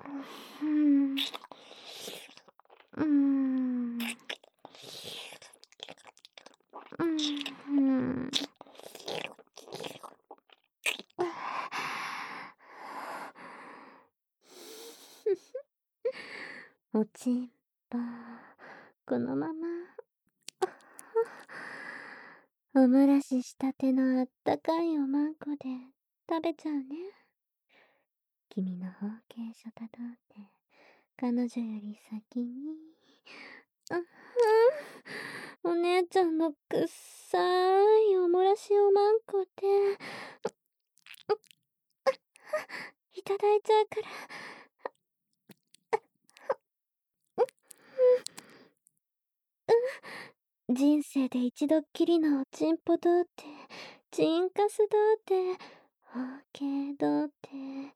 うん。うん。うん。おちんぽ、このままお漏らししたてのあったかいおまんこで食べちゃうね。君の包茎書たどって彼女より先に。お姉ちゃんのくっさいお漏らしおまんこでいただいちゃうから。人生で一度っきりのおちんぽ童貞、チンカス童貞、包茎童貞、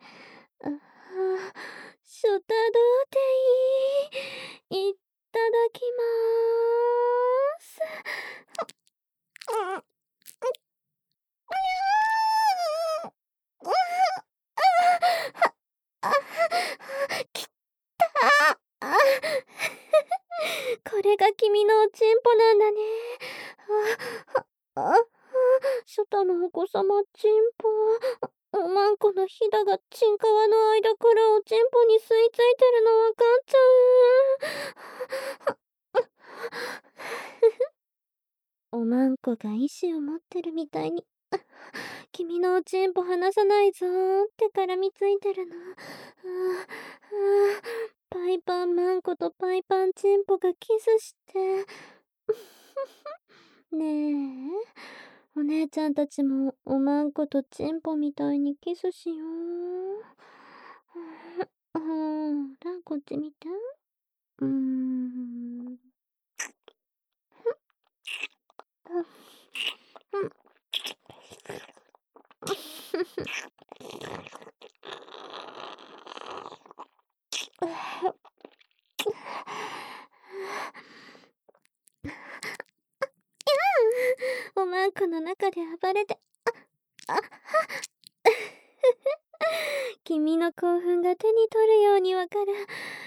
ショタ童貞、いただきまーす。きったー。これが君のおちんぽなんだね。ショタのお子様ちんぽ。おまんこのひだがちんかわの間からおちんぽに吸い付いてるのわかっちゃう。おまんこが意志を持ってるみたいに、君のおちんぽ離さないぞーって絡みついてるの。パイパンマンコとパイパンチンポがキスして。ねえ、お姉ちゃんたちもおまんことチンポみたいにキスしよう。ほら、こっち見て。うーん。おまんこの中で暴れて、君の興奮が手に取るようにわかる。嬉しい。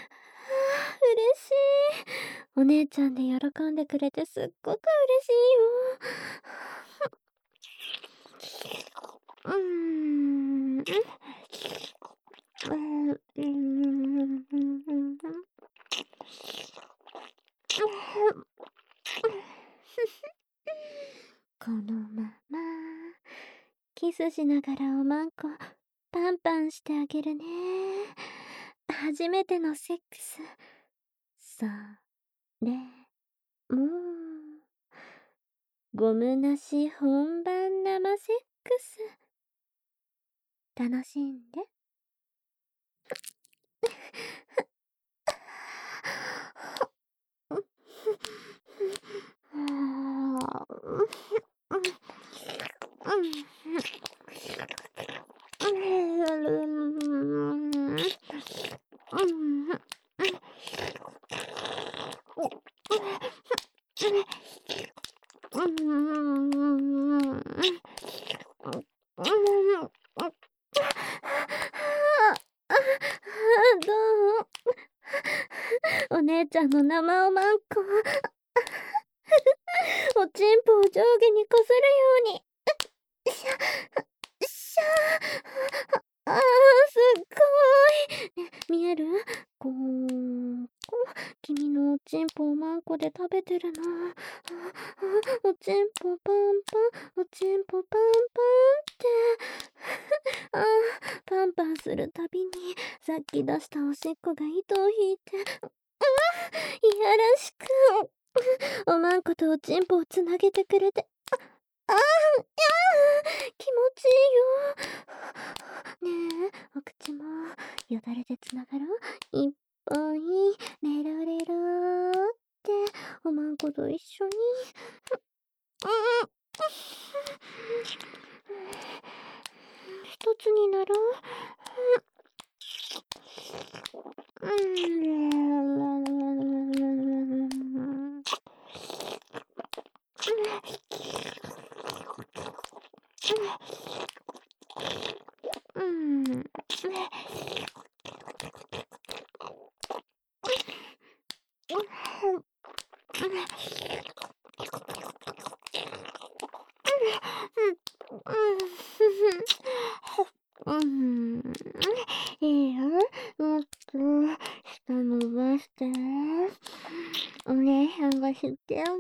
お姉ちゃんで喜んでくれてすっごく嬉しいよ。このままキスしながらおまんこパンパンしてあげるね。初めてのセックス。それもゴムなし本番生セックス。楽しんで。どうお姉ちゃんの生おまんこ。おちんぽを上下にこするように。しゃ、しゃすっごい。ね、見える？こー君のおちんぽおまんこで食べてるの。おちんぽパンパン、おちんぽパンパンって。パンパンするたびに、さっき出したおしっこが糸を引いて、いやらしく、おまんことおちんぽをつなげてくれて、気持ちいいよ。ねえ、お口もよだれでつながろう。いっぱいレロレロっておまんこと一緒に。一つになろう。 いいよ。もっと、下伸ばして。お姉さんが吸ってあげる。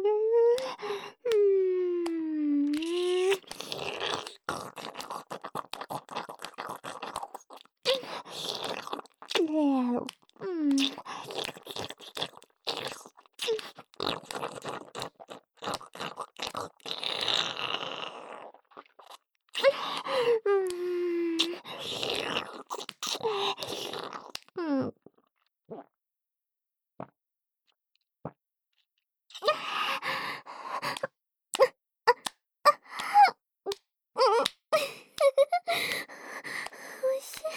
おいしい。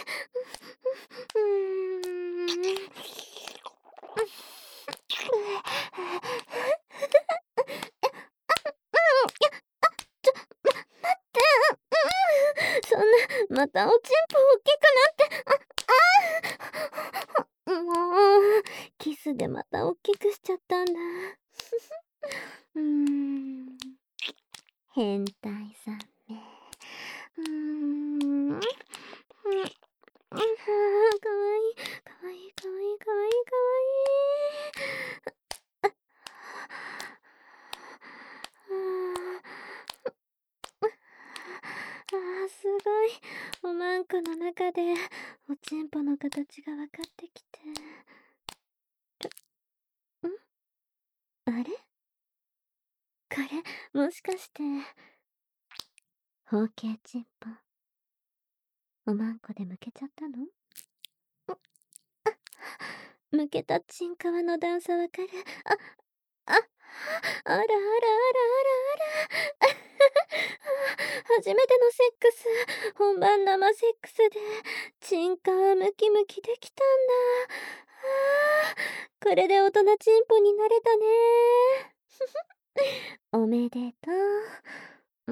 そんな、またおちんぽ大きくなって、もう、キスでまた大きくしちゃったんだ。変態さんね。かわいい、かわいい、かわいい、かわいい、かわいい、かわいい、かわいい。すごい。おまんこの中で、おちんぽの形が分かってきて。あれこれ、もしかして、包茎ちんぽ、おまんこでむけちゃったの？むけたちんかわの段差わかる？あらあらあらあらあら。初めてのセックス、本番生セックスで、チンカワムキムキできたんだ。これで大人チンポになれたね。おめでとう。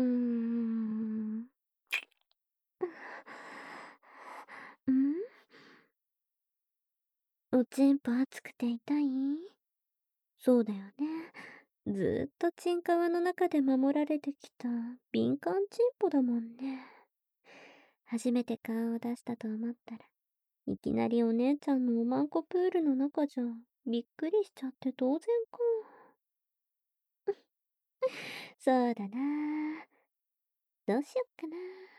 おちんぽ熱くて痛い？そうだよね。ずーっとチンカワの中で守られてきた敏感チンポだもんね。初めて顔を出したと思ったら、いきなりお姉ちゃんのおまんこプールの中じゃ、びっくりしちゃって当然か。そうだな。どうしよっかな。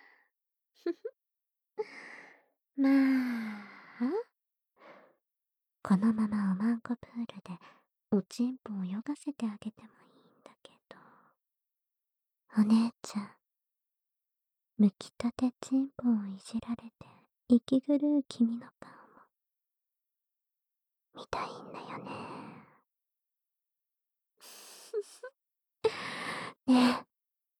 まあ、このままおまんこプールでおちんぽを泳がせてあげてもいいんだけど。お姉ちゃん、むきたてちんぽをいじられて息狂う君の顔も見たいんだよね。ねえ、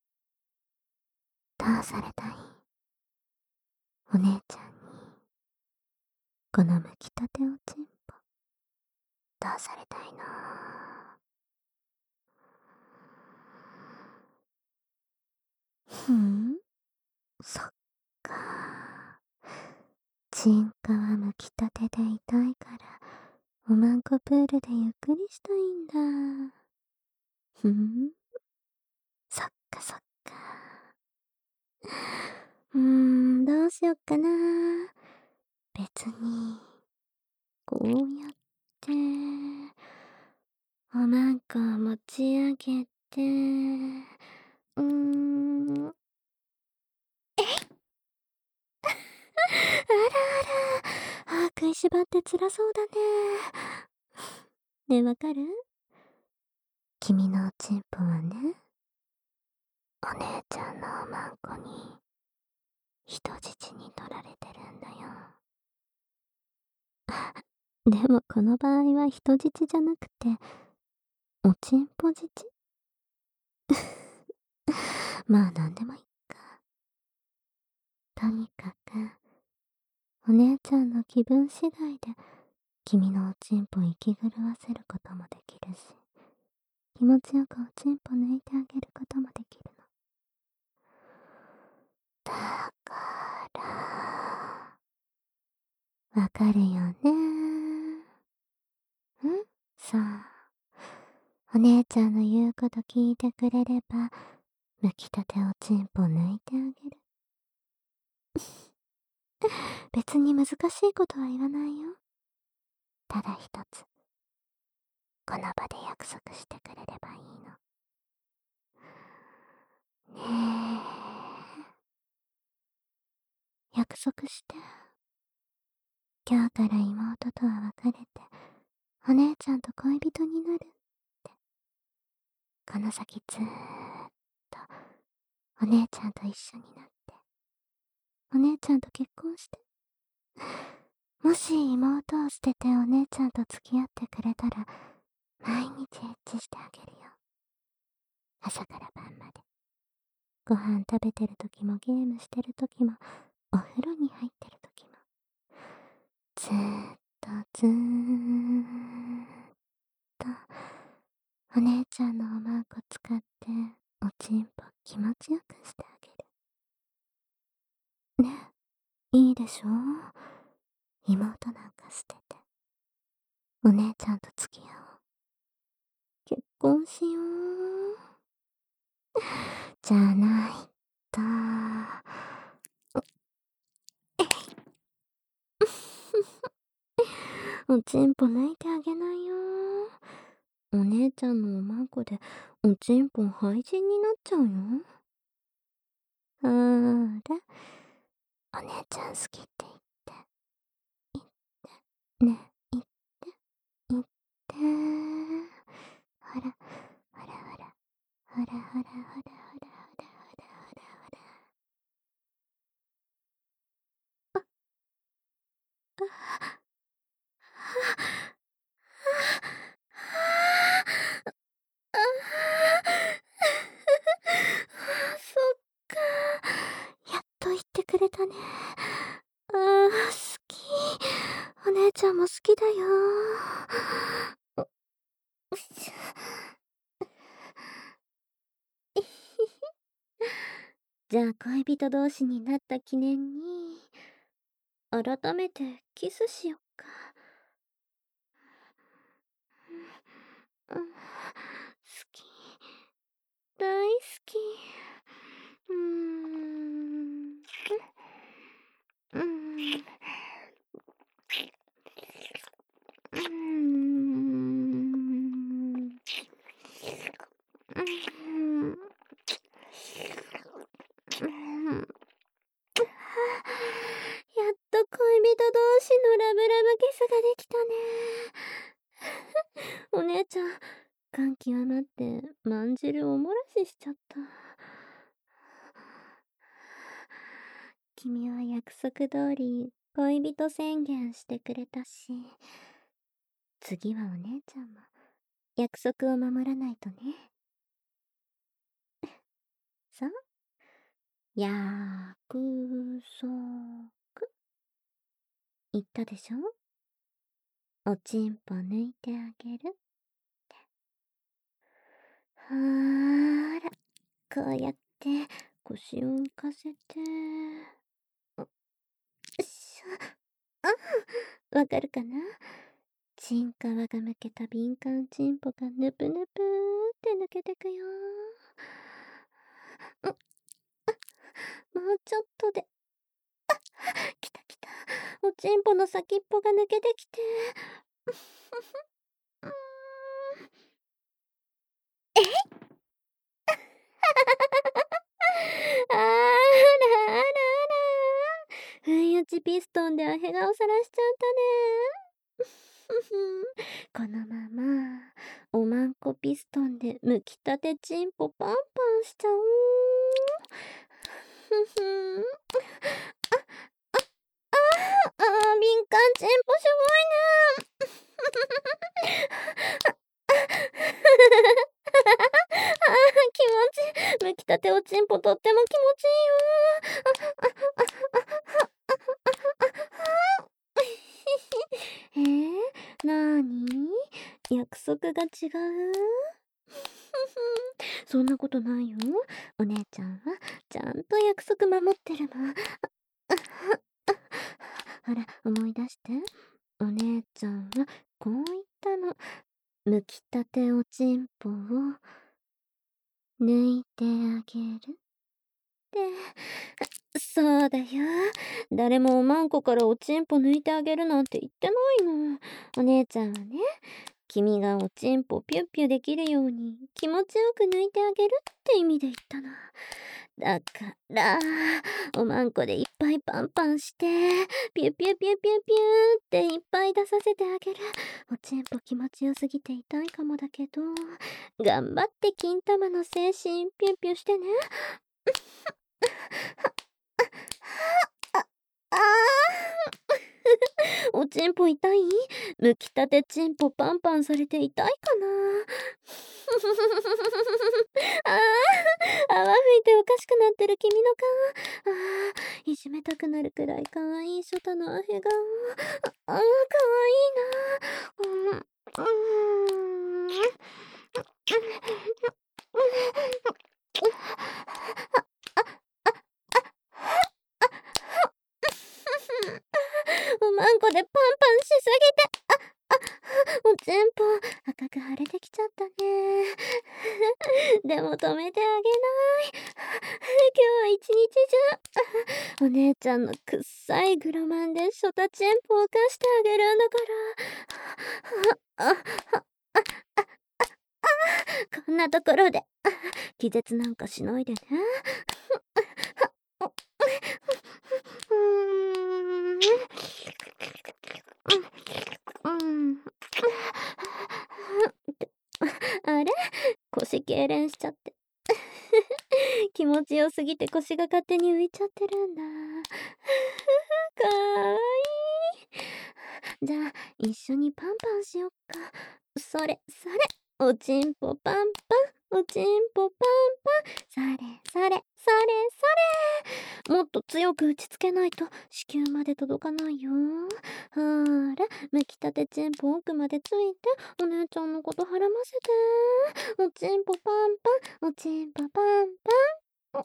どうされたい？お姉ちゃんに、このむきたておちんぽ、どうされたいの？そっか。チンカはむきたてで痛いから、おまんこプールでゆっくりしたいんだ。そっかそっか。どうしよっかな。別に、こうやって、おまんこを持ち上げて、あらあら、食いしばって辛そうだね。ねえ、わかる？君のおちんぽはね、お姉ちゃんのおまんこに人質に取られてるんだよ。でもこの場合は人質じゃなくて、おちんぽ質？まあなんでもいいか。とにかく、お姉ちゃんの気分次第で、君のおちんぽ息狂わせることもできるし、気持ちよくおちんぽ抜いてあげることもできるの。だから、わかるよね？さあ、お姉ちゃんの言うこと聞いてくれれば、むきたておちんぽ抜いてあげる。 別に難しいことは言わないよ。ただ一つ、この場で約束してくれればいいの。ねえ、約束して。今日から妹とは別れて、お姉ちゃんと恋人になるって。この先ずーっと、お姉ちゃんと一緒になって、お姉ちゃんと結婚して。もし妹を捨ててお姉ちゃんと付き合ってくれたら、毎日エッチしてあげるよ。朝から晩まで。ご飯食べてる時もゲームしてる時も、お風呂に入ってる時も。ずーっとずーっと、お姉ちゃんのおまんこ使って、おちんぽ気持ちよくしてあげる。ね、いいでしょ？妹なんか捨てて、お姉ちゃんと付き合おう。結婚しよう。じゃないと。おちんぽ抜いてあげないよ。お姉ちゃんのおまんこでおちんぽ廃人になっちゃうよ。ほーら、お姉ちゃん好きって言って、言って、ね、言って、言って。ほら、ほらほら、ほらほらほらほらほらほらほらほら。そっか。やっと言ってくれたね。好き。お姉ちゃんも好きだよ。うっしゃ。じゃあ恋人同士になった記念に、改めてキスしよっか。好き。大好き。うーん。うん。うん。やっと恋人同士のラブラブキスができたね。お姉ちゃん、感極まってまんじるおもらししちゃった。君は約束通り恋人宣言してくれたし、次はお姉ちゃんも約束を守らないとね。そう、約束言ったでしょ？おちんぽ抜いてあげるって。はーら、こうやって腰を浮かせて。よっしゃ。わかるかな？チンカワが向けた敏感チンポがぬぷぬぷーって抜けてくよ。もうちょっとで。きたきた。おちんぽの先っぽが抜けてきて。うーん。えいあらあらあら。不意打ちピストンでアヘ顔さらしちゃったね。このまま、おまんこピストンで剥きたてチンポパンパンしちゃおう。ふふん。敏感チンポすごいね。気持ちいい。剥きたておちんぽとっても気持ちいいよ。なーに？約束が違う？そんなことないよ。お姉ちゃんはちゃんと約束守ってるもん。ほら、思い出して。お姉ちゃんはこう言ったの。剥きたておちんぽを抜いてあげる。 そうだよ。誰もおまんこからおちんぽ抜いてあげるなんて言ってないの。お姉ちゃんはね、君がおちんぽピュッピュできるように気持ちよく抜いてあげるって意味で言ったの。だから、おまんこでいっぱいパンパンして、ピュピュピュピュピューっていっぱい出させてあげる。おちんぽ気持ちよすぎて痛いかもだけど、頑張って金玉の精神ピュピュしてね。あおちんぽ痛い？剥きたてちんぽパンパンされて痛いかな。泡吹いておかしくなってる君の顔。いじめたくなるくらい可愛いショタのアヘ顔。可愛いな。おまんこでパンパンしすぎて、おちんぽ赤く腫れてきちゃったね。でも止めてあげない。今日は一日中、お姉ちゃんのくっさいグロマンでショタチンポを貸してあげるんだから。こんなところで気絶なんかしないでね。あれ？腰痙攣しちゃって。気持ちよすぎて腰が勝手に浮いちゃってるんだ。かわいい。じゃあ、一緒にパンパンしよっか。それ、それ。おちんぽパンパン。おちんぽパンパン。それ、それ、それ、それ。もっと強く打ちつけないと子宮まで届かないよ。ほーら、剥きたてちんぽ奥までついて、お姉ちゃんのことはらませて。おちんぽパンパン。おちんぽパンパン。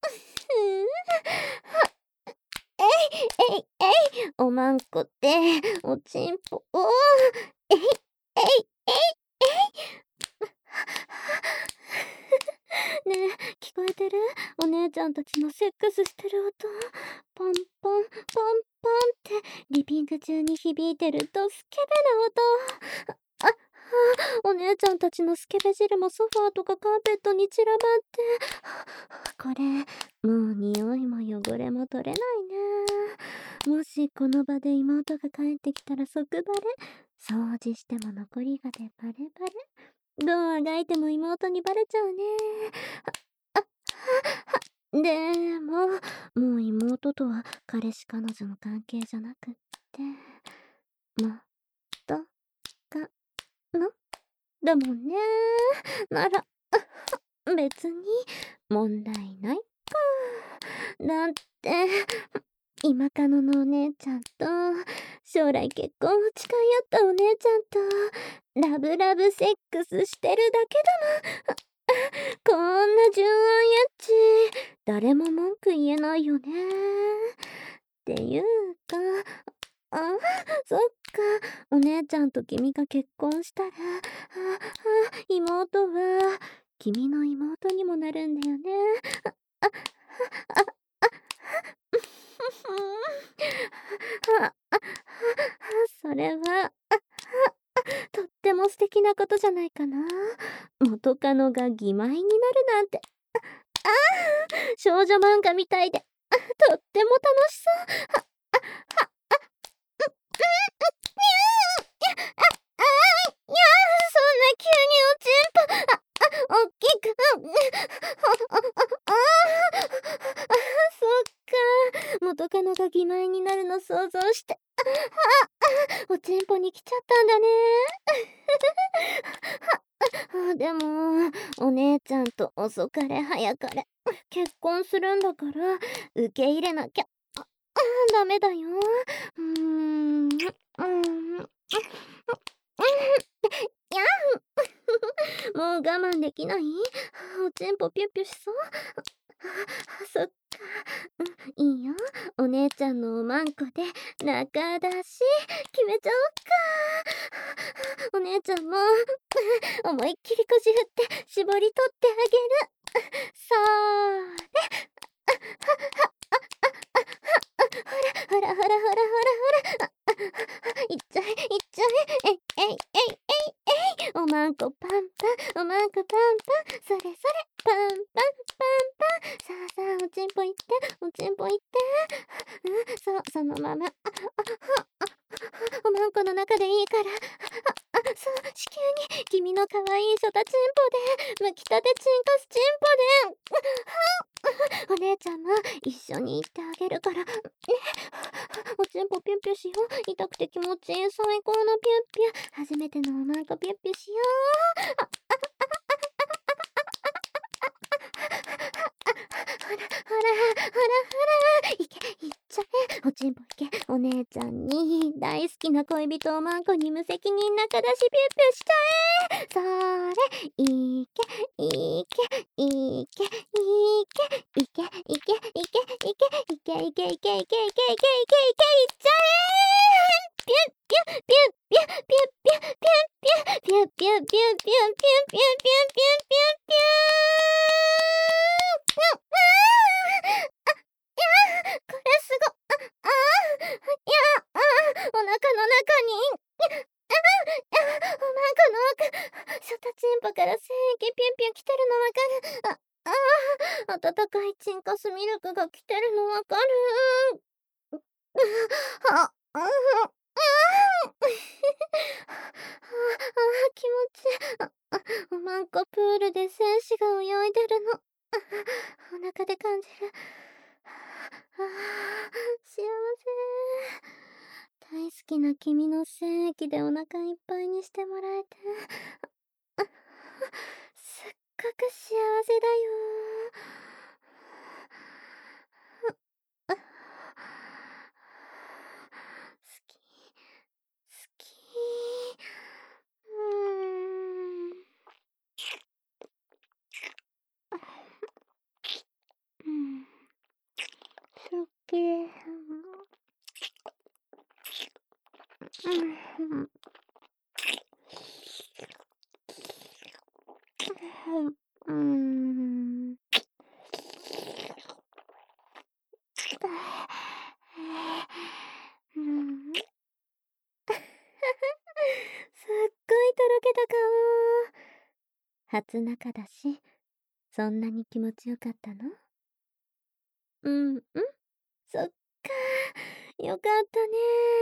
えい、えい、おまんこって、おちんぽを、えい、えい、えい、ねえ、聞こえてる？お姉ちゃんたちのセックスしてる音。ポンポン、ポンポンって、リビング中に響いてるドスケベな音。お姉ちゃんたちのスケベ汁もソファーとかカーペットに散らばって。これ、もう匂いも汚れも取れないね。もしこの場で妹が帰ってきたら即バレ。掃除しても残りがでバレバレ。どうあがいても妹にバレちゃうね。でも、もう妹とは彼氏彼女の関係じゃなくって、元カノだもんね。なら、別に問題ないか。だって、今カノのお姉ちゃんと、将来結婚を誓い合ったお姉ちゃんと、ラブラブセックスしてるだけだもん。こんな純愛やっち、誰も文句言えないよね。っていうか、そっか、お姉ちゃんと君が結婚したら、妹は、君の妹にもなるんだよね。それは、とっても素敵なことじゃないかな。元カノが義妹になるなんて。少女漫画みたいで、とっても楽しそう。そんな急におちんぽ、おっきく、そっか。元カノが義妹になるの想像して、おちんぽに来ちゃったんだね。でも、お姉ちゃんと遅かれ早かれ、結婚するんだから、受け入れなきゃ、ダメだよ。やんもう我慢できない？おちんぽピュッピュしそう？そっか。いいよ。お姉ちゃんのおまんこで中出し決めちゃおうか。お姉ちゃんも思いっきり腰振って絞り取ってあげる。そーれ。 ほらほらほらほらほら。いっちゃえいっちゃえ。えいえいえいえいえい。おまんこパンパン、おまんこパンパン、それそれ、パンパンパンパン。さあさあ、おちんぽいって、おちんぽいって。そう、そのまま。おまんこの中でいいから。そう、子宮に君の可愛いショタチンポで、むきたてチンカスチンポで。お姉ちゃんも一緒に行ってあげるから。ね。おちんぽピュンピュンしよう。痛くて気持ちいい最高のピュンピュン。初めてのおまんこピュンピュンしよう。ほらほらほらほら。いけ、いっちゃえ。おちんぽいけ。お姉ちゃんに大好きな恋人おまんこに無責任なからしピュンピュンしちゃえ。それ、いけ、いけ、いけ、いけ、いけ、いけ、いけ、いけ、いけ、いけ、いけ、いけ、いけ、いけ、いけ、いけ、いっちゃえ。ピュンピュンピュンピュンピュンピュンピュンピュンピュンピュンピュンピュンピュンピュンピュンピュンピュンピュン。これすご、いや、お腹の中に、おまんこの奥、ショタチンポから精液ピュンピュン来てるのわかる。温かいチンカスミルクが来てるのわかる。あ、気持ちいい。おまんこプールで戦士が泳いでるの。お腹で感じる。幸せ。大好きな君の精液でお腹いっぱいにしてもらえて。すっごく幸せだよ。好き、好き。うん。好き。うん。うん。すっごいとろけた顔。初中だし、そんなに気持ちよかったの？うんうん。そっか。よかったね。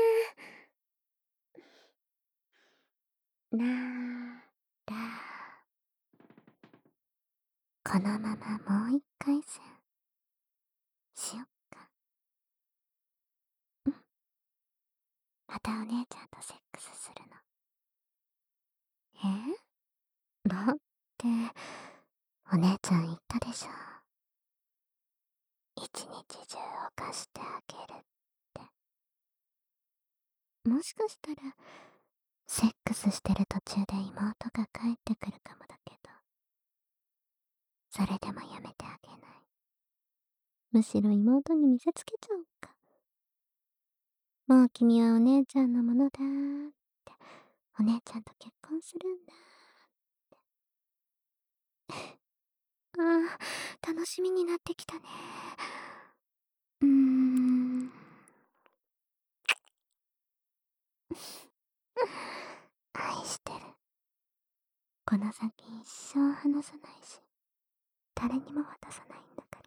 なら、このままもう一回戦しよっか。うん。またお姉ちゃんとセックスするの。だって、お姉ちゃん言ったでしょ。一日中犯してあげるって。もしかしたら、セックスしてる途中で妹が帰ってくるかもだけど、それでもやめてあげない。むしろ妹に見せつけちゃおうか。もう君はお姉ちゃんのものだーって、お姉ちゃんと結婚するんだーって。楽しみになってきたね。愛してる。この先一生離さないし、誰にも渡さないんだから。